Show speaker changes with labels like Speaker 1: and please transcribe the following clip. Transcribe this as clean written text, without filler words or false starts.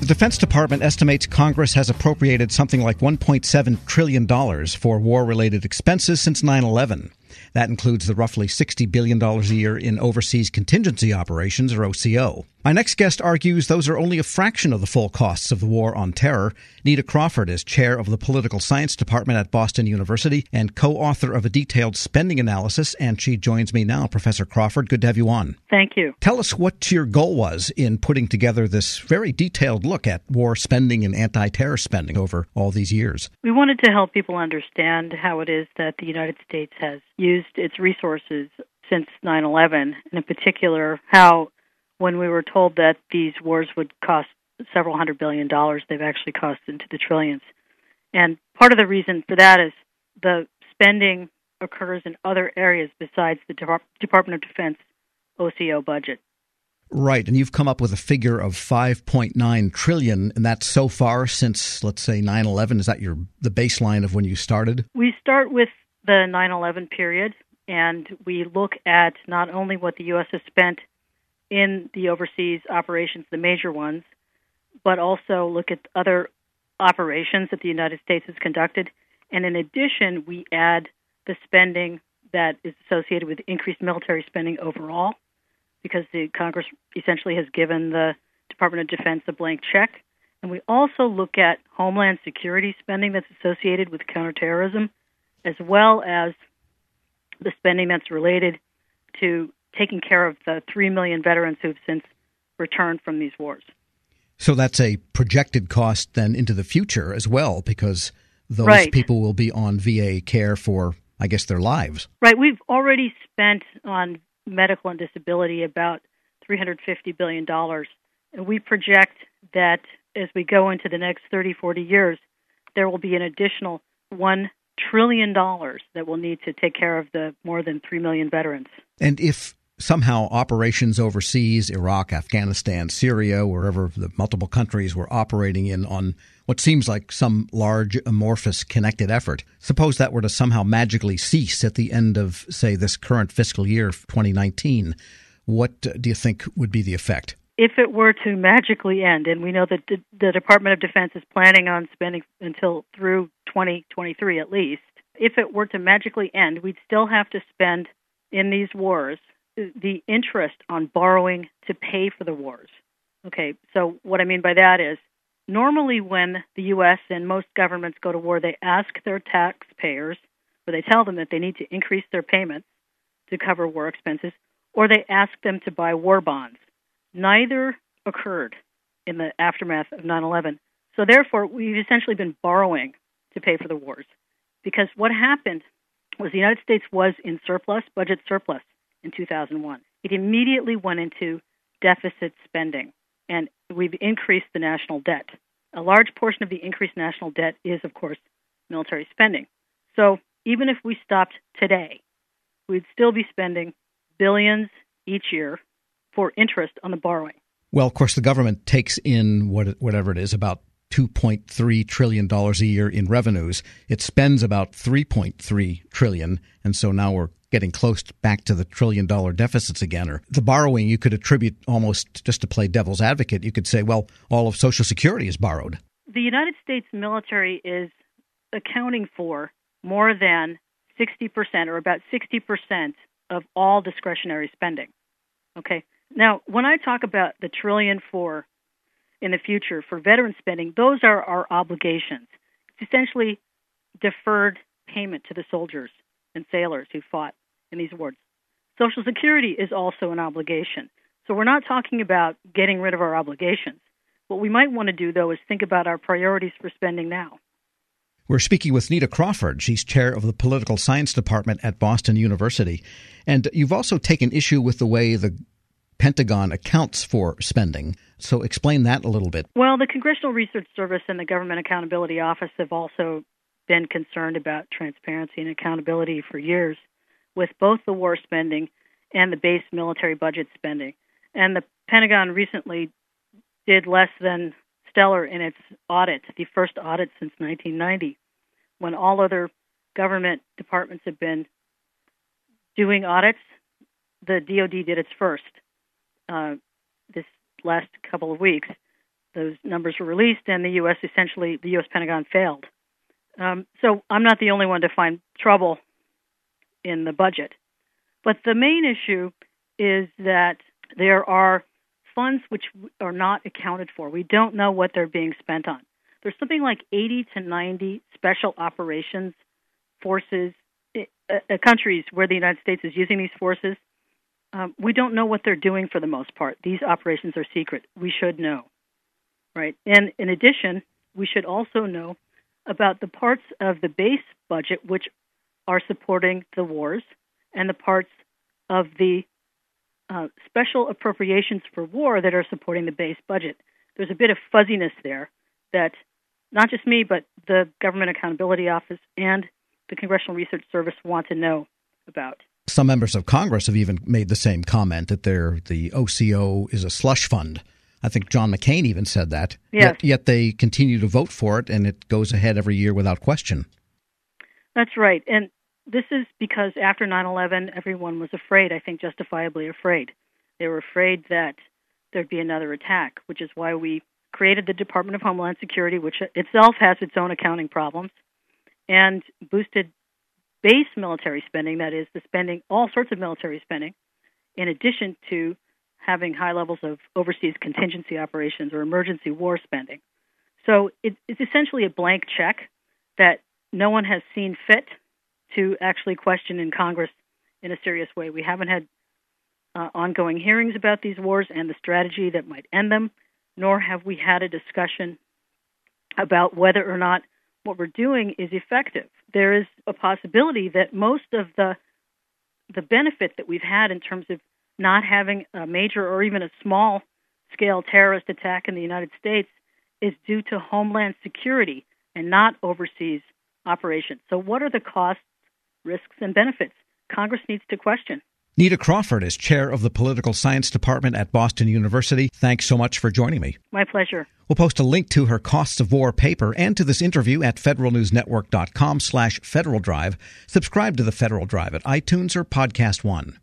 Speaker 1: The Defense Department estimates Congress has appropriated something like $1.7 trillion for war-related expenses since 9/11. That includes the roughly $60 billion a year in overseas contingency operations, or OCO. My next guest argues those are only a fraction of the full costs of the war on terror. Nita Crawford is chair of the Political Science Department at Boston University and co-author of a detailed spending analysis, and she joins me now. Professor Crawford, good to have you on.
Speaker 2: Thank you.
Speaker 1: Tell us what your goal was in putting together this very detailed look at war spending and anti-terror spending over all these years.
Speaker 2: We wanted to help people understand how it is that the United States has used its resources since 9/11, and in particular how when we were told that these wars would cost several $100 billion, they've actually cost into the trillions. And part of the reason for that is the spending occurs in other areas besides the Department of Defense OCO budget.
Speaker 1: Right, and you've come up with a figure of $5.9 trillion, and that's so far since, let's say, 9/11. Is that the baseline of when you started?
Speaker 2: We start with the 9/11 period, and we look at not only what the U.S. has spent in the overseas operations, the major ones, but also look at other operations that the United States has conducted. And in addition, we add the spending that is associated with increased military spending overall, because the Congress essentially has given the Department of Defense a blank check. And we also look at Homeland Security spending that's associated with counterterrorism, as well as the spending that's related to taking care of the 3 million veterans who've since returned from these wars.
Speaker 1: So that's a projected cost then into the future as well, because those people will be on VA care for, I guess, their lives. Right.
Speaker 2: We've already spent on medical and disability about $350 billion. And we project that as we go into the next 30, 40 years, there will be an additional $1 trillion that will need to take care of the more than 3 million veterans.
Speaker 1: And if somehow operations overseas, Iraq, Afghanistan, Syria, wherever the multiple countries were operating in on what seems like some large, amorphous, connected effort, suppose that were to somehow magically cease at the end of, say, this current fiscal year, 2019, what do you think would be the effect?
Speaker 2: If it were to magically end, and we know that the Department of Defense is planning on spending until through 2023 at least, if it were to magically end, we'd still have to spend in these wars the interest on borrowing to pay for the wars. Okay, so what I mean by that is normally when the U.S. and most governments go to war, they ask their taxpayers, or they tell them that they need to increase their payments to cover war expenses, or they ask them to buy war bonds. Neither occurred in the aftermath of 9/11. So therefore, we've essentially been borrowing to pay for the wars. Because what happened was the United States was in surplus, budget surplus, in 2001. It immediately went into deficit spending, and we've increased the national debt. A large portion of the increased national debt is, of course, military spending. So even if we stopped today, we'd still be spending billions each year for interest on the borrowing.
Speaker 1: Well, of course, the government takes in whatever it is, about $2.3 trillion a year in revenues. It spends about $3.3 trillion, and so now we're getting close back to the trillion-dollar deficits again. Or the borrowing you could attribute almost, just to play devil's advocate, you could say, well, all of Social Security is borrowed.
Speaker 2: The United States military is accounting for more than 60%, or about 60% of all discretionary spending. Okay. Now, when I talk about the trillion in the future for veteran spending, those are our obligations. It's essentially deferred payment to the soldiers and sailors who fought in these wars. Social Security is also an obligation. So we're not talking about getting rid of our obligations. What we might want to do, though, is think about our priorities for spending now.
Speaker 1: We're speaking with Nita Crawford. She's chair of the Political Science Department at Boston University. And you've also taken issue with the way the Pentagon accounts for spending. So explain that a little bit.
Speaker 2: Well, the Congressional Research Service and the Government Accountability Office have also been concerned about transparency and accountability for years with both the war spending and the base military budget spending. And the Pentagon recently did less than stellar in its audit, the first audit since 1990, when all other government departments have been doing audits. The DoD did its first this last couple of weeks. those numbers were released, and the U.S. Pentagon failed. So I'm not the only one to find trouble in the budget. But the main issue is that there are funds which are not accounted for. We don't know what they're being spent on. There's something like 80 to 90 special operations forces, countries where the United States is using these forces. We don't know what they're doing for the most part. These operations are secret. We should know, right? And in addition, we should also know about the parts of the base budget which are supporting the wars and the parts of the special appropriations for war that are supporting the base budget. There's a bit of fuzziness there that not just me, but the Government Accountability Office and the Congressional Research Service want to know about.
Speaker 1: Some members of Congress have even made the same comment that the OCO is a slush fund. I think John McCain even said that.
Speaker 2: Yes.
Speaker 1: Yet they continue to vote for it, and it goes ahead every year without question.
Speaker 2: That's right. And this is because after 9/11, everyone was afraid, I think justifiably afraid. They were afraid that there'd be another attack, which is why we created the Department of Homeland Security, which itself has its own accounting problems, and boosted base military spending, that is, the spending, all sorts of military spending, in addition to having high levels of overseas contingency operations or emergency war spending. So it's essentially a blank check that no one has seen fit to actually question in Congress in a serious way. We haven't had ongoing hearings about these wars and the strategy that might end them, nor have we had a discussion about whether or not what we're doing is effective. There is a possibility that most of the benefit that we've had in terms of not having a major or even a small-scale terrorist attack in the United States is due to Homeland Security and not overseas operations. So what are the costs, risks, and benefits? Congress needs to question.
Speaker 1: Nita Crawford is chair of the Political Science Department at Boston University. Thanks so much for joining me.
Speaker 2: My pleasure.
Speaker 1: We'll post a link to her Costs of War paper and to this interview at federalnewsnetwork.com/Federal Drive. Subscribe to the Federal Drive at iTunes or Podcast One.